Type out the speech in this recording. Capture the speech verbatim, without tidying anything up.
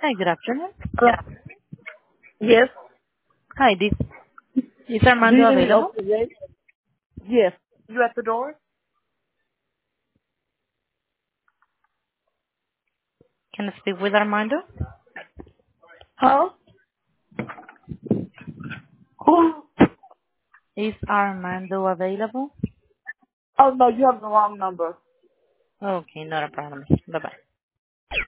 Hi, good afternoon. Hello? Yes. Hi, this is Do Armando you need me to available? open the gate? Yes. You at the door? Can I speak with Armando? Huh? Who? Is Armando available? Oh no, you have the wrong number. Okay, not a problem. Bye-bye.